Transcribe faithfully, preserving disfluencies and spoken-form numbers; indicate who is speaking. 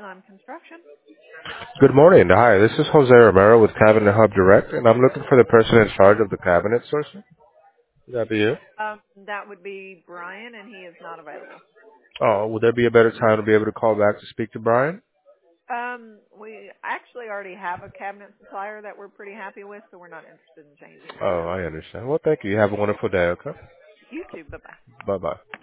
Speaker 1: Good morning. Hi, this is Jose Romero with Cabinet Hub Direct, and I'm looking for the person in charge of the cabinet sourcing. Would that be you? Oh, would there be a better time to be able to call back to speak to Brian? Oh, I understand. Well, thank you. You have a wonderful day, okay? Bye-bye.